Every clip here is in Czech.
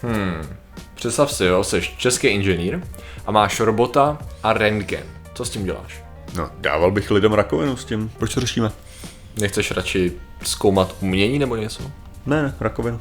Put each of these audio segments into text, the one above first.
Představ si, jo, jsi český inženýr a máš robota a rentgen. Co s tím děláš? No, dával bych lidem rakovinu s tím. Proč to řešíme? Nechceš radši zkoumat umění nebo něco? Ne, rakovinu.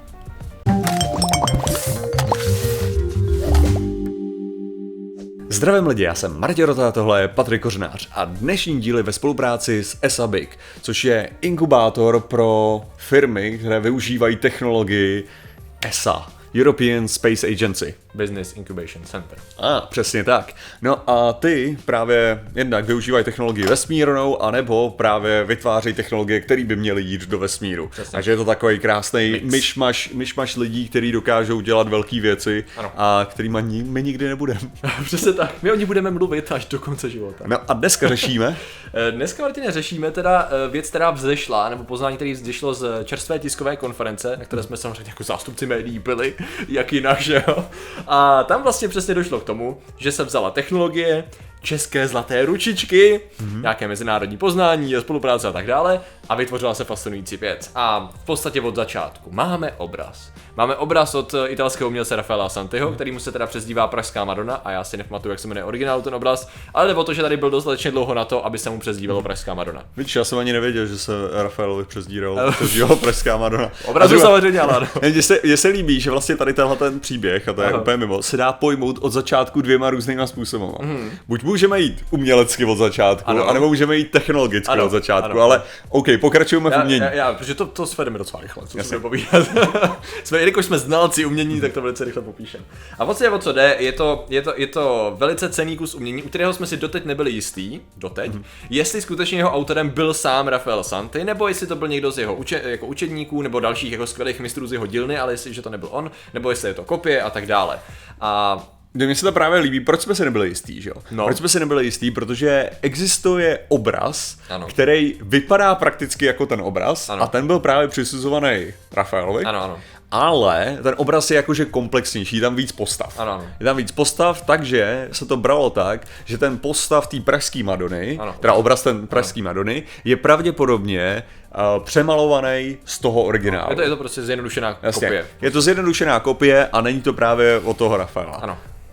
Zdravím lidi, já jsem Martin Rota, tohle je Patrik Kořenář a dnešní díl je ve spolupráci s ESABIC, což je inkubátor pro firmy, které využívají technologii ESA, European Space Agency. Business Incubation Center. Přesně tak. No a ty právě jednak využívají technologii vesmírnou, anebo právě vytváří technologie, které by měly jít do vesmíru. Přesně. Takže je to takový krásný myšmaš lidí, kteří dokážou dělat velké věci, ano, a kterýma my nikdy nebudeme. Přesně tak. My o ní budeme mluvit až do konce života. No a dneska řešíme? Dneska, Martine, řešíme teda věc, která vzešla, nebo poznání, které vzešlo z čerstvé tiskové konference, na které jsme samozřejmě jako zástupci médií byli, jak jinak, že jo? A tam vlastně přesně došlo k tomu, že se vzala technologie, české zlaté ručičky, nějaké mezinárodní poznání, spolupráce a tak dále a vytvořila se fascinující věc. A v podstatě od začátku máme obraz. Máme obraz od italského umělce Raffaella Santiho, kterýmu se teda přezdívá Pražská Madonna a já si nepamatuju, jak se jmenuje originál ten obraz, ale jde o to, že tady byl dostatečně dlouho na to, aby se mu přezdívalo Pražská Madonna. Víš, já jsem ani nevěděl, že se Raffaellovi přezdíval Pražská Madonna. Obrazu samozřejmě, ale Mně se líbí, že vlastně tady tenhle ten příběh, a to je úplně mimo, se dá pojmout od začátku dvěma různýma způsoby. Buď můžeme jít umělecky od začátku, anebo můžeme jít technologicky od začátku, ale OK, pokračujeme v umění. Protože to svedeme docela rychle, co si povídat. Jelikož jsme znalci umění, tak to velice rychle popíšem. A vlastně o co jde, je to velice cenný kus umění, u kterého jsme si doteď nebyli jistí, jestli skutečně jeho autorem byl sám Raffaele Santi, nebo jestli to byl někdo z jeho jako učedníků, nebo dalších jako skvělých mistrů z jeho dílny, ale jestli to nebyl on, nebo jestli je to kopie a tak dále. A mně se to právě líbí, proč jsme si nebyli jistí, že jo? No. Proč jsme si nebyli jistí, protože existuje obraz, který vypadá prakticky jako ten obraz, a ten byl právě přisuzovaný Raffaelovi. Ano. Ale ten obraz je jakože komplexnější, je tam víc postav. Ano. Je tam víc postav, takže se to bralo tak, že ten postav té pražské Madony, teda obraz ten pražské Madony, je pravděpodobně přemalovaný z toho originálu. Je to prostě zjednodušená kopie. Je to zjednodušená kopie a není to právě od toho Raffaela. Ano.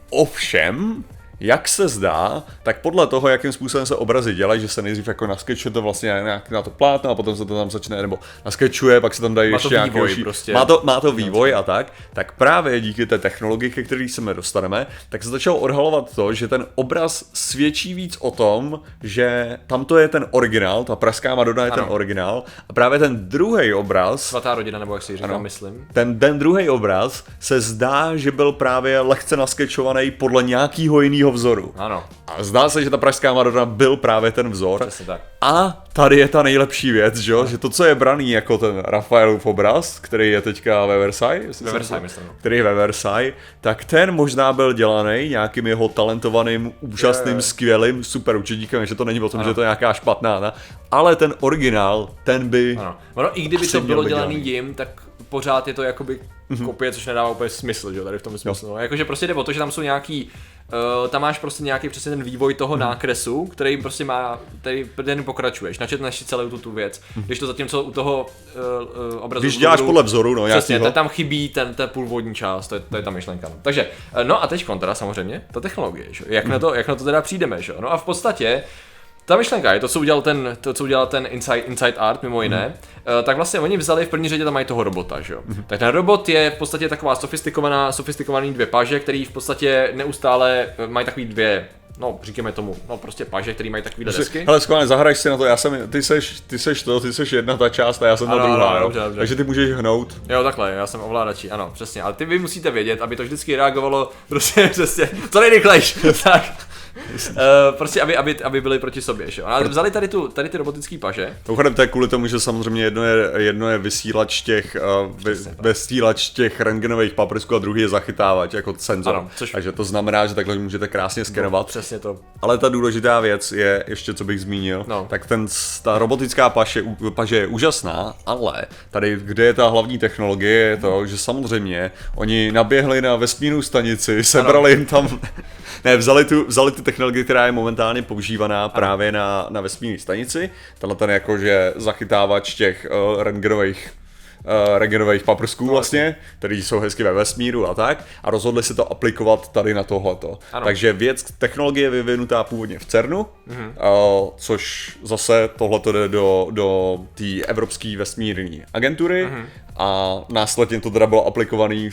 Ovšem, jak se zdá, tak podle toho, jakým způsobem se obrazy dělají, že se nejdřív jako naskečuje to vlastně nějak na to plátno a potom se to tam začne, nebo naskečuje, pak se tam dají ještě nějaký vývoj, prostě. Má to vývoj a tak právě díky té technologii, ke který se dostaneme, tak se začalo odhalovat to, že ten obraz svědčí víc o tom, že tamto je ten originál, ta Pražská Madonna je ten originál a právě ten druhý obraz, Svatá rodina, nebo jak si říká, myslím. Ten druhý obraz se zdá, že byl právě lehce naskečovaný podle nějakého jiného vzoru. Ano. A zdá se, že ta Pražská Madonna byl právě ten vzor. Přesně tak. A tady je ta nejlepší věc, že to, co je braný jako ten Raffaelův obraz, který je teďka ve Versailles, který je ve Versailles, tak ten možná byl dělaný nějakým jeho talentovaným, úžasným, skvělým super učedníkem, že to není o tom, že to je nějaká špatná, ale ten originál, ten by... Ono, i kdyby to bylo dělaný jim, tak pořád je to jakoby kopie, což nedává úplně smysl, že tady v tom smyslu. No, jakože prostě jde o to, že tam jsou nějaký, tam máš prostě nějaký přesně ten vývoj toho nákresu, který prostě má, ten pokračuješ, načetneš si celou tu věc, když to zatímco u toho obrazu... Když děláš podle vzoru, no přesně, tam chybí ta původní část, to je ta myšlenka. No. Takže, no a teď teda samozřejmě, ta technologie, že? Jak na to teda přijdeme, že? No a v podstatě, ta myšlenka je to, co udělal ten Inside Art, mimo jiné, tak vlastně oni vzali v první řadě tam mají toho robota, že jo. Tak ten robot je v podstatě taková sofistikovaný dvě paže, který v podstatě neustále mají takový dvě, no říkáme tomu, no prostě paže, který mají takovýhle desky. Hele, skvěle, zahraj si na to, ty seš jedna ta část a já jsem ta druhá, dobře. Takže ty můžeš hnout. Jo, takhle, já jsem ovládači, ano, přesně, ale vy musíte vědět, aby to vždycky reagovalo prostě přesně, co nejrychlejš, tak. Prostě aby byli proti sobě, že? Ale vzali tady ty robotické paže. Mimochodem to je kvůli tomu, že samozřejmě jedno je vysílač těch rentgenových paprsků a druhý je zachytávač jako senzor. Ano, takže to znamená, že takhle můžete krásně skenovat. Přesně to. Ale ta důležitá věc je ještě, co bych zmínil, tak ta robotická paže je úžasná, ale tady, kde je ta hlavní technologie, je to, že samozřejmě oni naběhli na vesmírnou stanici, sebrali jim tam vzali tu technologii, která je momentálně používaná právě na vesmírné stanici. Tenhle ten jakože zachytávač těch rentgenových rentgenových paprsků vlastně, který jsou hezky ve vesmíru a tak, a rozhodli se to aplikovat tady na tohleto. Takže technologie vyvinutá původně v CERNu, což zase tohleto jde do té Evropské vesmírné agentury, a následně to teda bylo aplikovaný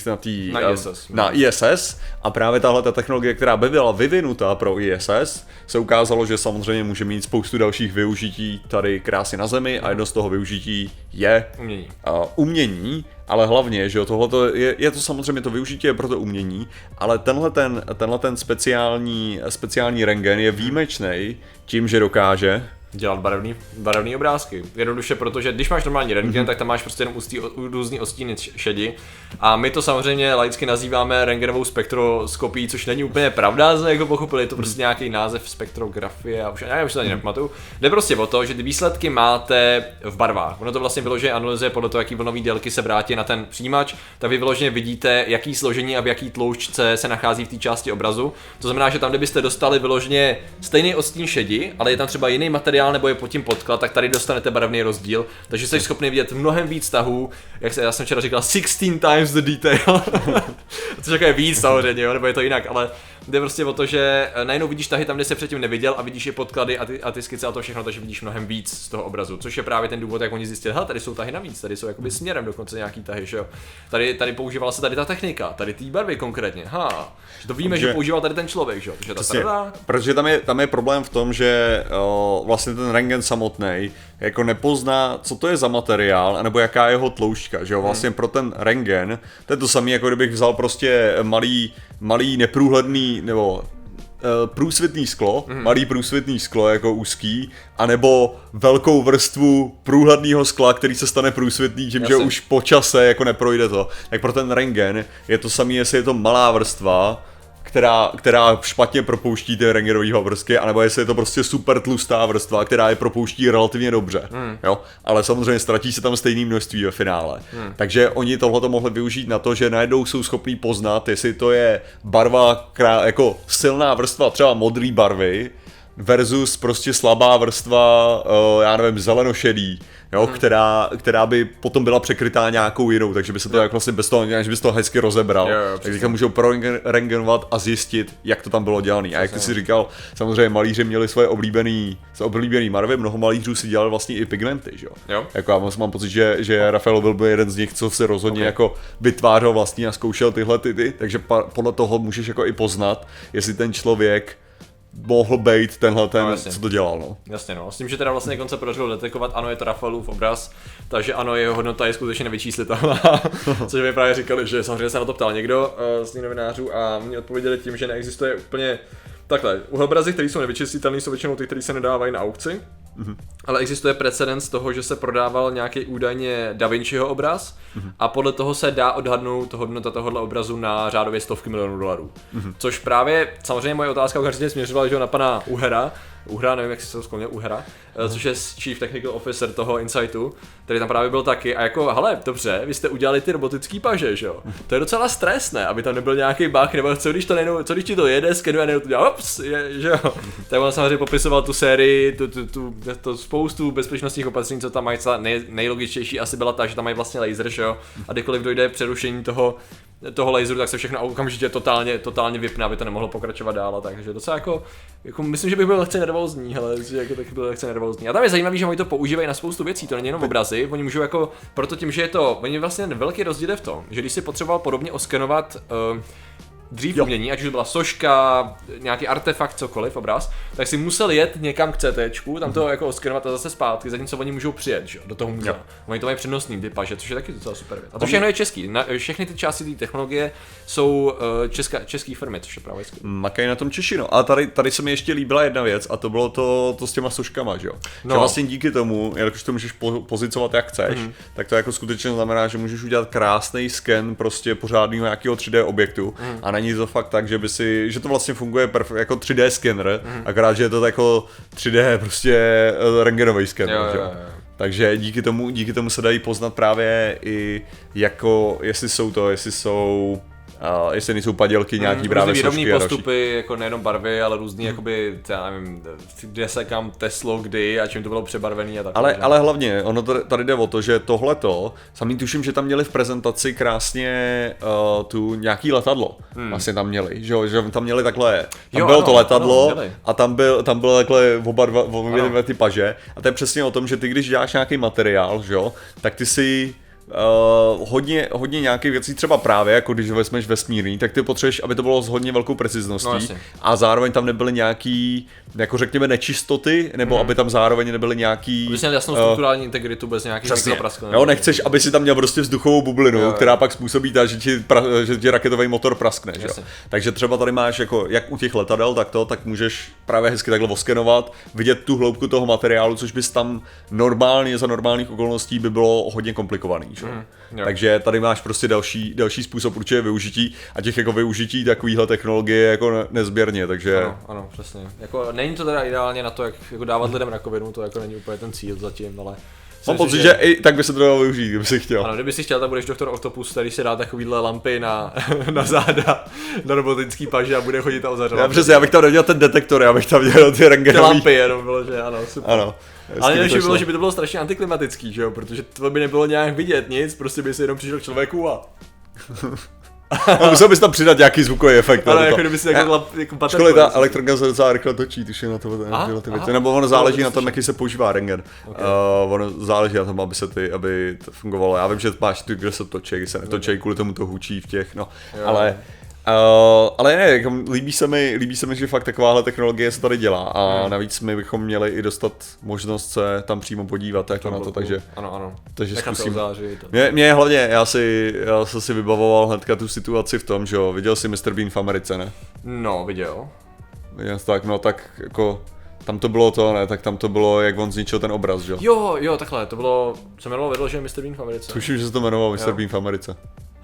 na ISS a právě tahle ta technologie, která by byla vyvinutá pro ISS, se ukázalo, že samozřejmě může mít spoustu dalších využití tady krásně na Zemi a jedno z toho využití je umění, ale hlavně, že jo, tohleto je to samozřejmě to využití pro to umění, ale tenhle ten speciální rentgen je výjimečný tím, že dokáže dělat barevný obrázky. Jednoduše, protože když máš normální rentgen, tak tam máš prostě jenom různý odstíny šedi. A my to samozřejmě laicky nazýváme rentgenovou spektroskopií, což není úplně pravda, jako pochopili, je to prostě nějaký název spektrografie a už se ani nepamatuju. Jde prostě o to, že ty výsledky máte v barvách. Ono to vlastně vyloženě analyzuje podle toho, jaký vlnový délky se vrátí na ten přijímač, tak vy vyloženě vidíte, jaký složení a v jaký tloušťce se nachází v té části obrazu. To znamená, že tam, kdybyste dostali vyloženě stejný odstín šedi, ale je tam třeba jiný materiál nebo je pod tím podklad, tak tady dostanete barevný rozdíl, takže jste schopni vidět mnohem víc tahů, já jsem včera říkal 16 times the detail, což je víc samozřejmě, nebo je to jinak, ale jde prostě o to, že najednou vidíš tahy tam, kde se předtím neviděl a vidíš i podklady a ty skice a to všechno, takže vidíš mnohem víc z toho obrazu, což je právě ten důvod, jak oni zjistili, tady jsou tahy navíc, tady jsou jakoby směrem dokonce nějaký tahy, že jo. Tady používala se tady ta technika, tady ty barvy konkrétně, že to víme, že používal tady ten člověk, že jo. Protože tam je problém v tom, že vlastně ten rentgen samotný jako nepozná, co to je za materiál, anebo jaká je jeho tloušťka, že jo. Vlastně pro ten rentgen, to je to samé, jako kdybych vzal prostě malý neprůhledný nebo průsvitný sklo, malý průsvitný sklo jako úzký, anebo velkou vrstvu průhledného skla, který se stane průsvitný tím, že už po čase jako neprojde to. Tak pro ten rentgen je to samé, jestli je to malá vrstva, která špatně propouští ty rentgenové obrsky, anebo jestli je to prostě super tlustá vrstva, která je propouští relativně dobře, jo? Ale samozřejmě ztratí se tam stejné množství ve finále. Takže oni tohleto mohli využít na to, že najednou jsou schopní poznat, jestli to je barva, jako silná vrstva třeba modré barvy, versus prostě slabá vrstva, já nevím, zelenošedý, jo, která by potom byla překrytá nějakou jinou, takže by se to jak vlastně bez toho, že by se to hezky rozebral. Tak teďka můžou prorentgenovat a zjistit, jak to tam bylo dělané. A jak ty si říkal, samozřejmě malíři měli svoje oblíbený barvy, mnoho malířů si dělali vlastně i pigmenty, že jo. Jako já mám pocit, že Rafael byl jeden z nich, co se rozhodně jako vytvářel vlastně a zkoušel tyhle takže podle toho můžeš jako i poznat, jestli ten člověk mohl být tenhle co to dělal, no. Jasně, no. S tím, že teda vlastně konce podařilo detekovat, ano, je to Rafaelův obraz, takže ano, jeho hodnota je skutečně nevyčíslitelná, což mi právě říkali, že samozřejmě se na to ptal někdo z těch novinářů a mě odpověděli tím, že neexistuje úplně takhle. Obrazy, které jsou nevyčíslitelné, jsou většinou ty, které se nedávají na aukci. Ale existuje precedens toho, že se prodával nějaký údajně Da Vinciho obraz a podle toho se dá odhadnout hodnota tohohle obrazu na řádově $100 milionů. Což právě, samozřejmě moje otázka okamžitě směřovala, že na pana Uhra, nevím, jak si to sklonil, Uhra, což je Chief Technical Officer toho Insightu, který tam právě byl taky a jako, hele, dobře, vy jste udělali ty robotický paže, že jo? To je docela stresné, aby tam nebyl nějaký bug, nebo co když ti to jede, skenuje, nebo to dělá, že jo? Tak on samozřejmě popisoval tu sérii, tu spoustu bezpečnostních opatření, co tam mají, nejlogičtější asi byla ta, že tam mají vlastně laser, že jo? A kdykoliv dojde přerušení toho laseru, tak se všechno okamžitě totálně vypne, aby to nemohlo pokračovat dál, takže docela jako myslím, že bych byl lehce nervózní, hele, že jako taky byl lehce nervózní. A tam je zajímavý, že oni to používají na spoustu věcí, to není jenom obrazy, oni můžou jako, proto tím, že je to, oni vlastně velký rozdíl je v tom, že když si potřeboval podobně oskenovat dřív umění, ať už byla soška, nějaký artefakt, cokoliv, obraz, tak si musel jet někam k CTčku, tam to jako oskenovat a zase zpátky, zatímco oni můžou přijet, že? Do toho muzea. Oni to mají přednostný ty paže, což je taky docela super věc. A to všechno je český. Všechny ty části té technologie jsou české firmy, což je právě skvělé. Makají na tom Češi, no. A tady se mi ještě líbila jedna věc a to bylo to s těma soškama, že jo. No. Že vlastně díky tomu, jelikož to můžeš pozicovat jak chceš, tak to jako skutečně znamená, že můžeš udělat krásný sken prostě pořádného nějakého 3D objektu a není to fakt tak, že to vlastně funguje jako 3D skener, akorát, že je to jako 3D prostě rentgenový skener, jo. Takže díky tomu se dají poznat právě i jako, jestli jsou jestli nejsou padělky, nějaký právě výrobní postupy, jako nejenom barvy, ale různý, jakoby, já nevím, kde se kam teslo, kdy a čím to bylo přebarvený a tak. Ale hlavně, ono tady jde o to, že tohleto, samý tuším, že tam měli v prezentaci krásně tu nějaký letadlo. Vlastně tam měli, že tam měli takhle, tam bylo to letadlo a tam bylo takhle oba dva ty paže. A to je přesně o tom, že ty když děláš nějaký materiál, že jo, tak ty si hodně nějakých věcí, třeba právě, jako když vezmeš vesmírný, tak ty potřebuješ, aby to bylo s hodně velkou precizností a zároveň tam nebyly nějaký, jako řekněme, nečistoty, nebo aby tam zároveň nebyly nějaký... Aby jsi měl jasnou strukturální integritu bez nějakých prasklen. Jo, nechceš, aby si tam měl prostě vzduchovou bublinu, která pak způsobí ta, že ti raketový motor praskne, že? Takže třeba tady máš, jako, jak u těch letadel, tak můžeš právě hezky takhle oskenovat, vidět tu hloubku toho materiálu, což bys tam normálně za normálních okolností by bylo hodně komplikovaný. Takže tady máš prostě další způsob určitě využití a těch jako využití takovýhle technologie jako nezběrně, takže... Ano, přesně. Jako není to teda ideálně na to, jak jako dávat lidem rakovinu, to jako není úplně ten cíl zatím, ale... Mám pocit, že i tak by se to dalo využít, kdyby si chtěl. Ano, kdyby si chtěl, tak budeš doktor Octopus, který si dá takovýhle lampy na záda, na robotický paže a bude chodit a ozařovat. Já bych tam neměl ten detektor, já bych tam měl ty rengenový... Ty lampy jenom bylo, že ano, super. Ano. Ale nejlepší bylo, že by to bylo strašně antiklimatický, že jo, protože to by nebylo nějak vidět nic, prostě by se jenom přišel k člověku a... Musel bys tam přidat nějaký zvukový efekt. Ale jako kdyby si jako školy ta elektronka se docela rychle točí, tuším na to ty věci. Nebo ono záleží na tom, jaký se používá rengen. Ono záleží na tom, aby to fungovalo. Já vím, že máš ty, kde se točí, když se netočí, kvůli tomu to hučí v těch, no. Ale ne, jako líbí se mi, že fakt takováhle technologie se tady dělá a navíc my bychom měli i dostat možnost se tam přímo podívat jako na to, takže... Ano. Takže zkusím. Mě hlavně, já jsem si vybavoval hnedka tu situaci v tom, že jo, viděl jsi Mr. Bean v Americe, ne? No, viděl. Tak jako... Tam to bylo to, ne, tak tam to bylo, jak on zničil ten obraz, že jo? Jo, takhle, to bylo, se jmenovalo vedlo, že Mr. Bean v Americe. Tuším, že se to jmenovalo Mr. Bean v Americe.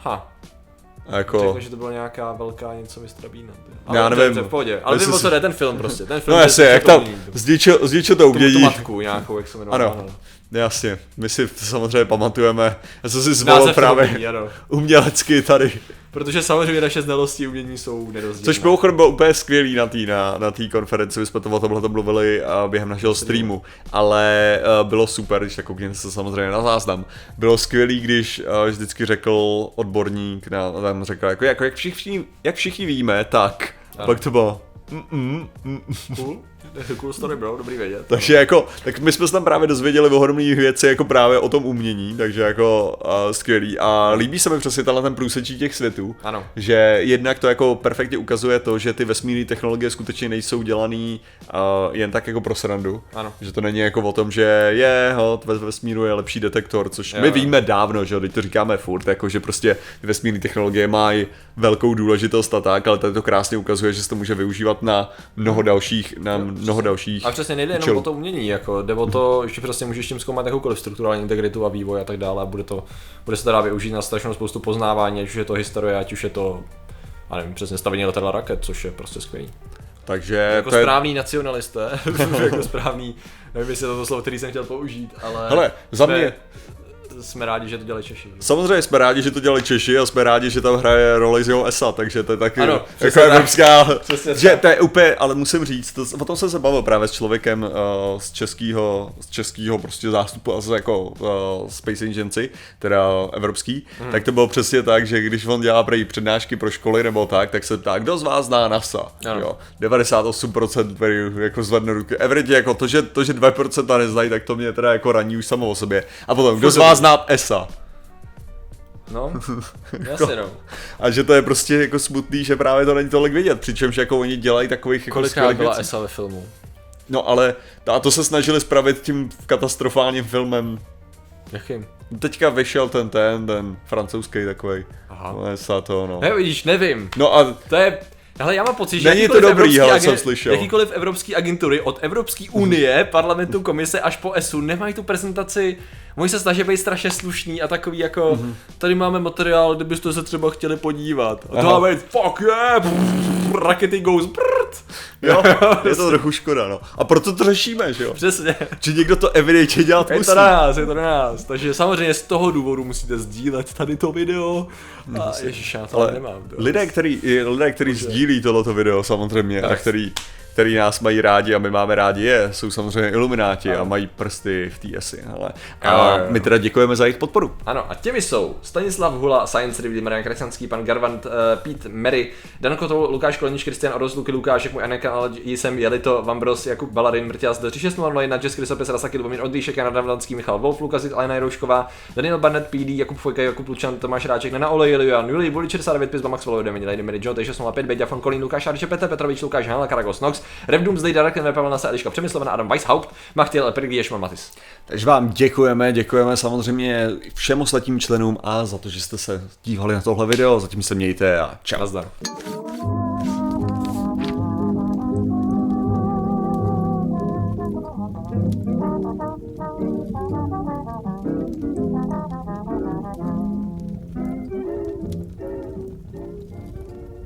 Jako... Řekl, že to byla nějaká velká něco Mr. Beana. Já nevím. To je v pohodě, ale vím, o co jde, ten film prostě. Ten film no jasně, jak tam zničil to umění. Tu matku nějakou, jak se jmenovala. Ano, jasně, my si samozřejmě pamatujeme. Já jsem si zvolil právě umělecky tady. Protože samozřejmě naše znalosti umění jsou nerozdílné. Což mimochodem bylo úplně skvělý na té konferenci, my jsme o tomhle mluvili během našeho streamu, ale bylo super, když tak koukněte se samozřejmě na záznam. Bylo skvělý, když vždycky řekl odborník, tam řekl, jako jak všichni víme, tak, ano. Pak to bylo Cool story, bro, dobrý vědět. Takže jako, tak my jsme se tam právě dozvěděli ohromných věcí jako právě o tom umění, takže jako skvělý. A líbí se mi přesně ten průsečí těch světů, ano. Že jednak to jako perfektně ukazuje to, že ty vesmírné technologie skutečně nejsou dělaný jen tak jako pro srandu. Ano. Že to není jako o tom, že ve vesmíru je lepší detektor, což my víme dávno, že teď to říkáme furt, jako že prostě ty vesmírné technologie mají velkou důležitost a tak, ale tady to krásně ukazuje, že se to může využívat na mnoho dalších A přesně nejde jenom o to umění, jako jde o to, že přesně můžeš tím zkoumat jakoukoliv strukturální integritu a vývoj a tak dále a bude se to dá využít na strašnou spoustu poznávání, ať už je to historie, ať už je to, a nevím, přesně stavění letadla raket, což je prostě skvělý. Takže jako správný nacionalisté, jako správný, nevím, jestli je to slovo, který jsem chtěl použít, ale hele, za mě jsme rádi, že to dělají Češi. Samozřejmě jsme rádi, že to dělají Češi a jsme rádi, že tam hraje roli z jeho ESA, takže to je taky ano, jako evropská, že to je úplně, ale musím říct, o tom jsem se bavil právě s člověkem z českého prostě zástupu asi jako Space Agency, teda evropský, tak to bylo přesně tak, že když on dělá přednášky pro školy nebo tak se ptá, kdo z vás zná NASA, jo, 98% jako zvedne ruky, everything jako to, že 2% neznají, tak to mě teda jako raní už samo o sobě, a potom, kdo z vás zná ESA. No, jasně no. A že to je prostě jako smutný, že právě to není tolik vidět, přičemž jako oni dělají takových jako skvělých byla věcí. ESA ve filmu? No ale to se snažili spravit tím katastrofálním filmem. Jakým? Teďka vyšel ten francouzský takovej. Aha. ESA to, no. Ne, vidíš, nevím. No a to je... Hele, já mám pocit, že není to dobrý, ale jsem slyšel. Jakýkoliv evropský agentury od Evropské unie, parlamentu, komise až po ESU nemají tu prezentaci. Oni se snaží být strašně slušný a takový jako tady máme materiál, kdybyste se třeba chtěli podívat. A to má být fuck yeah, rakety goes brrrt. Jo, je to trochu škoda, no. A proto to řešíme, že jo? Přesně. Či někdo to evidentně dělat musí. Je to na nás. Takže samozřejmě z toho důvodu musíte sdílet tady to video. A ježiš, já to nemám. Lidé, kteří sdílí tohleto video samozřejmě, a který nás mají rádi a my máme rádi je, jsou samozřejmě ilumináti a mají prsty v TSI, hele. A my teda děkujeme za jejich podporu. Ano, a těmi jsou Stanislav Hula, Science Review, Marian Krasanský, pan Garvant, Pete Mary, Dan Kotou, Lukáš Kolenič, Kristian Oros, Luky Lukášek, můj Aneka, ale jsem Jelito, Vambros, Jakub Balarin, Mrťas, 3601, Jess Krysopis, Rasaki, Lubomír Ondříšek, Jana Davlanský, Michal Wolf, Lukas, Alena Jiroušková, Daniel Barnett, PD, Jakub Fojka, Jakub Lučan, Tomáš Ráček, Nana Olej, Julian, Juli, Vuli 69, Pizba, Max Volo, Demini, Lady Mary, John, 605, Beďa, Fon Kolín, Lukáš Arče, Petr Petrovič, Lukáš Hanla, Karagos Nox, Revdum, Zdej, Darek, Pavel Nasa, Eliška Přemyslovna, Adam Weishaupt, Machtiel, Perigli, Ješman Matis. Takže vám děkujeme samozřejmě všem ostatním členům a za to, že jste se dívali na tohle video. Zatím se mějte a čau. Nazdar.